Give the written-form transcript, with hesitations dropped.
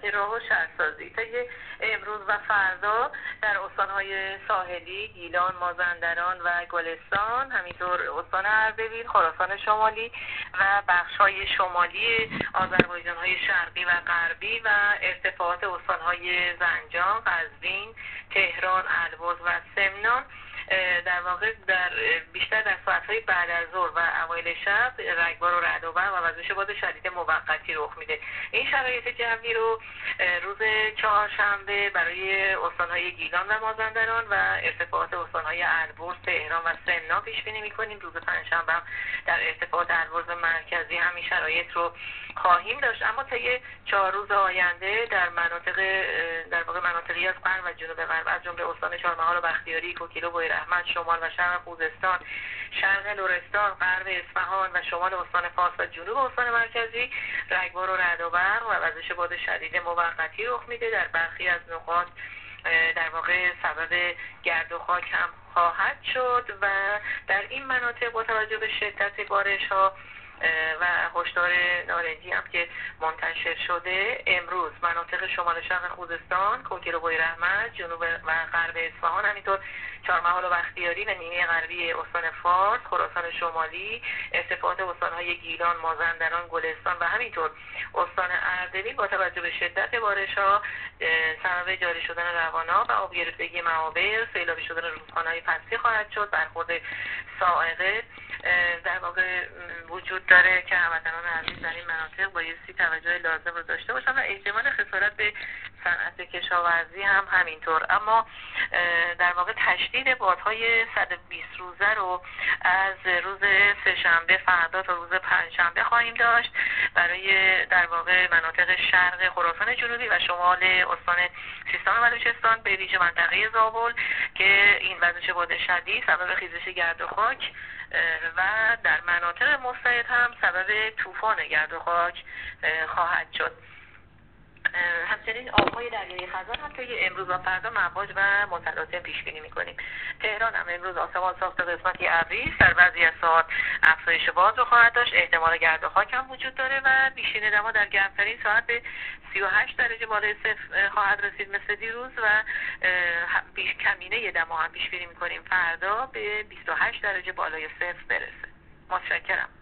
راه و شهرسازی. طی امروز و فردا در استان‌های ساحلی گیلان، مازندران و گلستان، همینطور استان اردبیل، خراسان شمالی و بخش‌های شمالی آذربایجان‌های شرقی و غربی و ارتفاعات استان‌های زنجان، قزوین، تهران، البرز و سمنان در واقع بیشتر در ساعت‌های بعد از ظهر و اوایل شب رگبار و رعد و برق و وزش باد شدید موقتی رخ میده. این شرایط جوی رو روز چهارشنبه برای استان‌های گیلان و مازندران و ارتفاعات استان‌های البرز، تهران و سمنان پیش بینی می‌کنیم. روز پنجشنبه در ارتفاعات البرز مرکزی همین شرایط رو خواهیم داشت، اما طی 4 روز آینده در واقع مناطقی از غرب و جنوب غرب از جمله استان چهارمحال و بختیاری، کوکیلو، بویراحمد، شمال و شرق خوزستان، شرق لرستان، غرب اصفهان و شمال استان فارس و جنوب استان مرکزی رگبار و رعد و برق و وزش باد شدید موقتی رخ میده. در برخی از نقاط در واقع سبب گرد و خاک هم خواهد شد و در این مناطق با توجه به شدت بارش‌ها و هشدار نارنجی هم که منتشر شده، امروز مناطق شمال شرق خوزستان، کوکیل و بویراحمد، جنوب و غرب اصفهان، همینطور چهارمحال و بختیاری و نیمه غربی استان فارس، خراسان شمالی، ارتفاعات استان‌های گیلان، مازندران، گلستان و همینطور استان اردبیل با توجه به شدت بارش‌ها سبب جاری شدن روان‌آب و آب گرفتگی معابر، سیلابی شدن رودخانه‌های فصلی خواهد شد. برخورد صاعقه در واقع وجود داره که هموطنان عزیز در این مناطق بایستی توجه لازم رو داشته باشن و احتمال خسارت به صنعت کشاورزی هم همینطور. اما در واقع تشدید بادهای 120 روزه رو از روز سه‌شنبه فردا تا روز پنجشنبه خواهیم داشت برای در واقع مناطق شرق خراسان جنوبی و شمال استان سیستان و بلوچستان، به ویژه منطقه زابل که این وزش باد شدید سبب خیزش گرد و خاک و در مناطق مستعد هم سبب طوفان گرد و خاک خواهد شد. همچنین آب‌های دریای خزر هم طی امروز و فردا مواج و متلاطم پیش بینی می‌کنیم. تهران هم امروز آسمان صاف تا قسمتی ابری، در بعضی از ساعات افزایش باد رو خواهد داشت. احتمال گرد و خاک هم وجود داره و بیشترین دما در گرمترین ساعت به 38 درجه بالای صفر خواهد رسید مثل دیروز و کمینه دما هم پیش بینی می‌کنیم فردا به 28 درجه بالای صفر برسه. متشکرم.